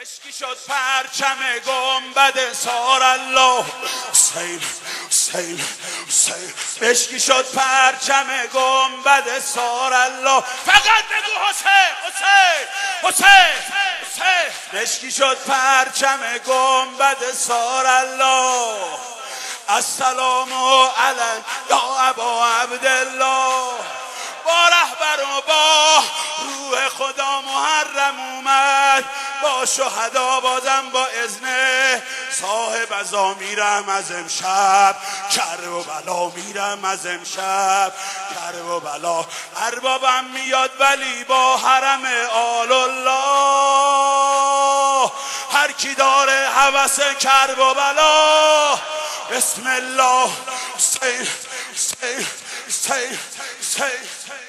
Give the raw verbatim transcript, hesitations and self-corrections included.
مشکی شد پرچم گنبد سار الله حسین حسین حسین مشکی شد پرچم گنبد سار الله فقط بگو حسین حسین حسین حسین مشکی شد پرچم گنبد سار الله السلام علیک یا ابا عبدالله با رهبر و با روح خدا محرم اومد با شهدا بازم با اذن صاحب ازا میرم از امشب کرب و بلا میرم از امشب کرب و بلا اربابم میاد ولی با حرم آل الله هر کی داره هوس کرب و بلا بسم الله حسین حسین حسین حسین